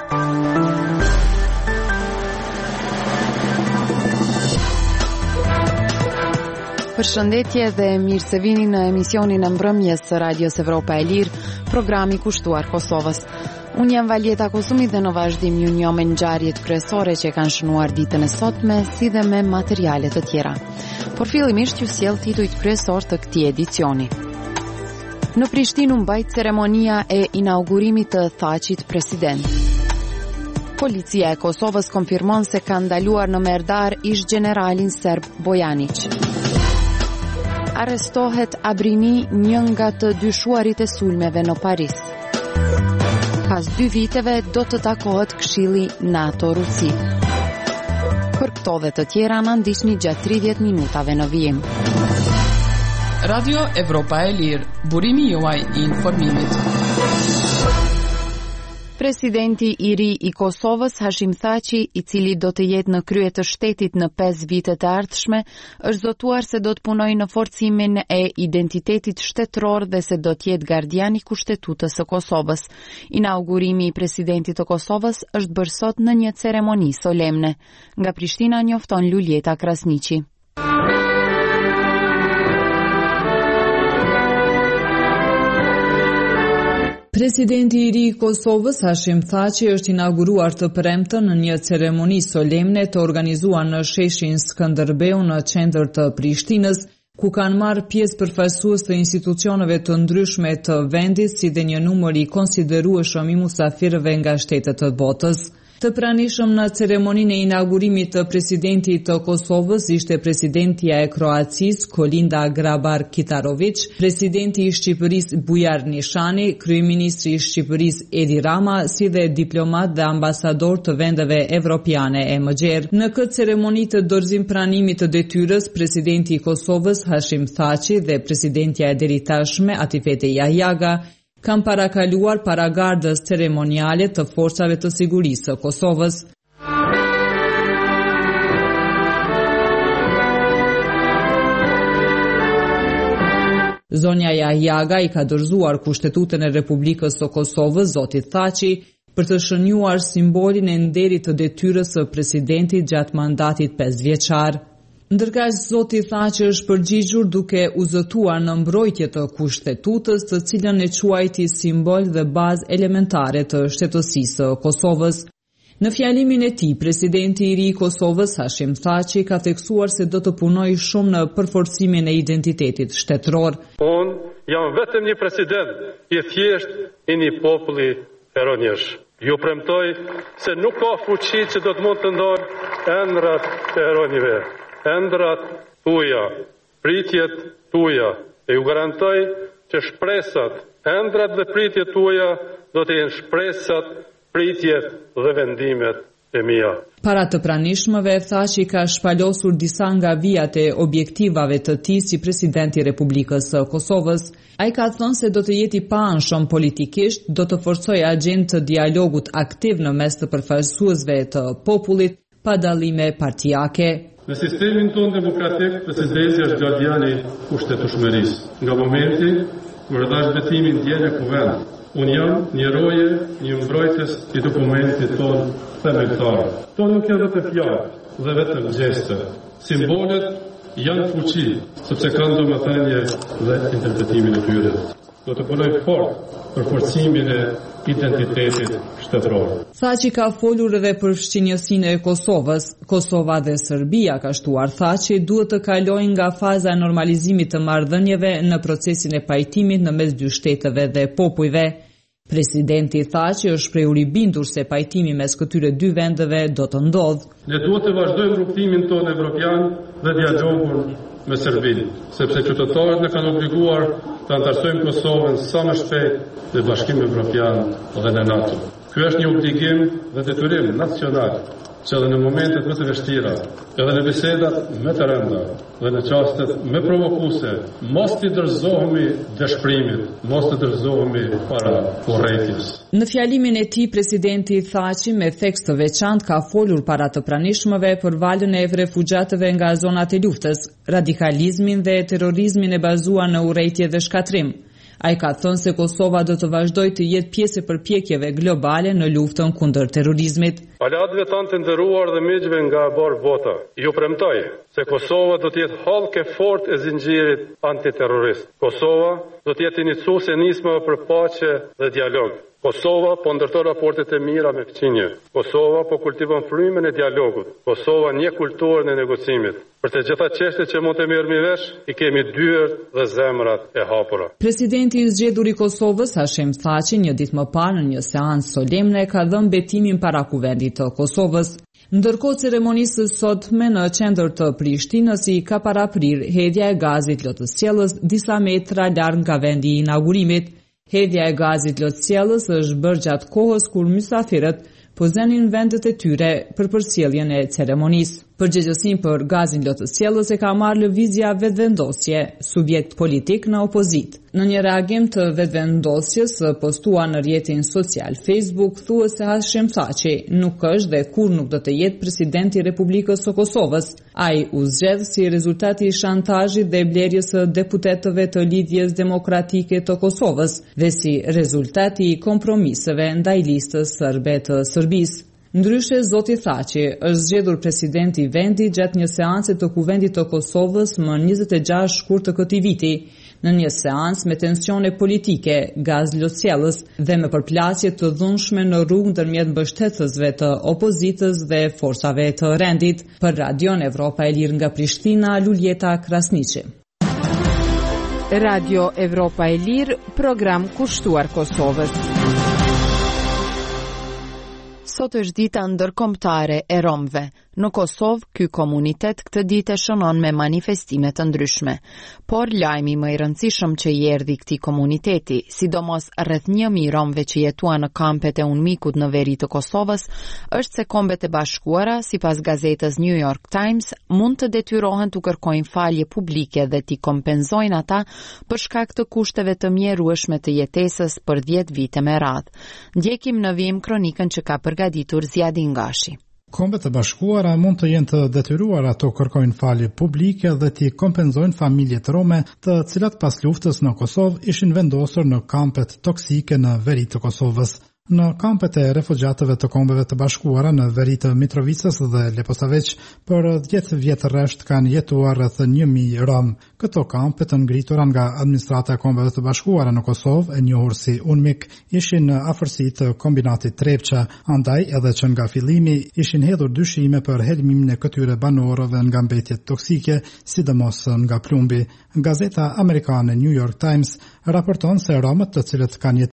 Përshëndetje dhe mirë se vini në emisionin e mbrëmjes së Radios Evropa e Lirë, programi kushtuar Kosovës. Unë jam Valjeta Kozumi dhe në vazhdim ju njoh me ngjarjet kryesore që kanë shënuar ditën e sotme, si dhe me materiale të tjera. Por fillimisht ju sjell titujt kryesor të këtij edicioni. Në Prishtinë u mbajt ceremonia e inaugurimit të Thaçit president. Policia e Kosovës konfirmon se ka ndaluar në Merdar ish generalin serb Bojanić. Arrestohet Abrini, një nga të dyshuarit e sulmeve në Paris. Pas 2 viteve do të takohet Këshilli NATO-Rusi. Për këto dhe të tjera na ndiqni gjatë 30 minutave në vijim. Radio Evropa e Lirë, burimi juaj i informimit. Presidenti i ri i Kosovës, Hashim Thaçi, i cili do të jetë në krye të shtetit në 5 vitet e ardhshme, është zotuar se do të punojë në forcimin e identitetit shtetëror dhe se do të jetë gardian i Kushtetutës së Kosovës. Inaugurimi i presidentit të Kosovës është bërë sot në një ceremoni solemne. Nga Prishtina njofton Luljeta Krasniqi. Presidenti i ri i Kosovës, Hashim Thaçi, është inauguruar të premten në një ceremoni solemne të organizuar në sheshin Skënderbeu në qendër të Prishtinës, ku kanë marrë pjesë përfaqësues të institucioneve të ndryshme të vendit, si dhe një numër i konsiderueshëm i musafirëve nga shtetet të botës. Të pranishëm në ceremoninë e inaugurimit të presidentit të Kosovës ishte presidentja e Kroacisë, Kolinda Grabar-Kitarović, presidenti i Shqipërisë Bujar Nishani, kryeministri i Shqipërisë Edi Rama, si dhe diplomat dhe ambasador të vendeve evropiane e mëgjerë. Në këtë ceremoni të dorëzim pranimit të detyrës, presidenti i Kosovës Hashim Thaçi dhe presidentja e deritashme Atifete Jahjaga kanë parakaluar para gardës ceremoniale të forcave të sigurisë së Kosovës. Zonja Jahjaga i ka dorëzuar Kushtetutën e Republikës së Kosovës zotit Thaçi për të shënjuar simbolin e nderit të detyrës së presidentit gjatë mandatit 5 vjeçar. Ndërkaq zoti Thaçi është përgjigjur duke u zëtuar në mbrojtje të Kushtetutës, të cilën e quajti simbol dhe bazë elementare të shtetësisë së Kosovës. Në fjalimin e tij, presidenti i ri i Kosovës, Hashim Thaçi, ka theksuar se do të punojë shumë në përforcimin e identitetit shtetëror. Unë jam vetëm një president i thjesht i një populli peronjesh. Ju premtoj se nuk ka fuqi që do të mund të ndorë ëndrat të heronjve. Ëndrat tuaja, pritjet tuaja, e ju garantoj që shpresat, ëndrat dhe pritjet tuaja do të jenë shpresat, pritjet dhe vendimet e mia. Para të pranishmëve, Thaçi ka shpalosur disa nga vijat e objektivave të tij si president i Republikës së Kosovës. Ai ka thënë se do të jeti i paanshëm politikisht, do të forcojë agjendën të dialogut aktiv në mes të përfaqësuesve të popullit, pa dallime partijake. Në sistemin tonë demokratik, presidenti është gardiani i kushtetueshmërisë. Nga momenti kur dhash betimin ndjen e kuvend, unë jam një roje, një mbrojtës i dokumentit tonë themeltar. To nuk janë vetëm fjalë dhe vetëm gjeste. Simbolet janë fuqi, sepse kanë domethënie dhe interpretimin e tyre. Do të punoj fort për forcimin e identitetit shtetëror. Thaçi ka folur edhe për fshinjësinë e Kosovës. Kosova dhe Serbia, ka shtuar Thaçi, duhet të kalojnë nga faza e normalizimit të marrëdhënieve në procesin e pajtimit në mes dy shteteve dhe popujve. Presidenti Thaçi është shprehur i bindur se pajtimi mes këtyre dy vendeve do të ndodhë. Ne duhet të vazhdojmë rrugtimin tonë evropian dhe dialogun me Serbinë, sepse qytetarët ne kanë obliguar të antarësojmë Kosovën sa më shpejt në Bashkimin Evropian dhe në NATO. Ky është një obligim dhe detyrim nacional që edhe në momentet më të vështira, edhe në bisedat më të rënda dhe në çastet më provokuese, mos t'i dorëzohemi dëshpërimit, mos të dorëzohemi para urrëties. Në fjalimin e tij, presidenti Thaçi me tekst të veçantë ka folur para të pranishmëve për valën e refugjatëve nga zonat e luftës, radikalizmin dhe terrorizmin e bazuar në urrëtie dhe shkatrim. Ai ka thënë se Kosova do të vazhdojë të jetë pjesë e përpjekjeve globale në luftën kundër terrorizmit. Aleatëve tanë të nderuar dhe miqve nga e barë bota, ju premtoj se Kosova do të jetë hallk e fortë e zinxhirit antiterrorist. Kosova do të jetë iniciuese e nismave për paqe dhe dialog. Kosova po ndërton raportet e mira me Fqinje. Kosova po kultivon frymën e dialogut. Kosova njeh kulturën e negocimit. Për të gjitha çështjet që mund të merremi vesh, i kemi dyert dhe zemrat e hapura. Presidenti i zgjedhur i Kosovës, Hashim Thaçi, një ditë më parë në një seancë solemne ka dhënë betimin para kuvendit të Kosovës. Ndërkohë ceremonisë sotme në qendër të Prishtinës i ka paraprir hedhja e gazit lotësjellës disa metra larg nga vendi i inaugurimit. Hedhja e gazit lotësjellës është bërë gjatë kohës kur mysafirët po zënin vendet e tyre për përsjelljen e ceremonisë. Përgjegjësinë për gazin lotësjellës e ka marrë lëvizja vetëvendosje, subjekt politik në opozitë. Në një reagim të vetëvendosjes postuar në rrjetin social Facebook, thuhet se Hashim Thaçi nuk është dhe kur nuk do të jetë presidenti i Republikës së Kosovës. Ai u zgjedh si rezultati i shantazhit dhe blerjes së deputetëve të Lidhjes Demokratike të Kosovës dhe si rezultati i kompromiseve ndaj listës serbe të Serbisë. Ndryshe, zoti Thaçi është zgjedhur presidenti i vendit gjatë një seance të kuvendit të Kosovës më 26 shkurt të këtij viti, në një seancë me tensione politike, gaz lotësjellës dhe me përplasje të dhunshme në rrugë ndërmjet mbështetësve të opozitës dhe forcave të rendit. Për Radion Evropa e Lirë nga Prishtina, Luljeta Krasniqi. Radio Evropa e Lirë, program kushtuar Kosovës. Sot është dita ndërkombëtare e romëve. Në Kosovë, ky komunitet këtë ditë shënon me manifestime të ndryshme. Por lajmi më i rëndësishëm që i erdhi këtij komuniteti, sidomos rreth 1000 romëve që jetuan në kampet e Unmikut në veri të Kosovës, është se Kombet e Bashkuara, sipas gazetës New York Times, mund të detyrohen të kërkojnë falje publike dhe t'i kompenzojnë ata për shkak të kushteve të mjerueshme të jetesës për 10 vite me radhë. Ndjekim në vijim kronikën që ka përgatitur Zjadin Gashi. Kombet e Bashkuara mund të jenë të detyruara të kërkojnë falje publike dhe t'i kompenzojnë familjet rome të cilat pas luftës në Kosovë ishin vendosur në kampet toksike në veri të Kosovës. Në kampet e refugjatëve të Kombeve të Bashkuara në veri të Mitrovicës dhe Leposaveq për 10 vjet rresht kanë jetuar rreth 1000 rom. Këto kampe të ngritura nga administrata e Kombeve të Bashkuara në Kosovë, e njohur si UNMIK, ishin në afërsi të kombinatit Trepça, andaj edhe që nga fillimi ishin hedhur dyshime për helmimin e këtyre banorëve nga mbetjet toksike, sidomos nga plumbi. Gazeta amerikane New York Times raporton se romët të cilët kanë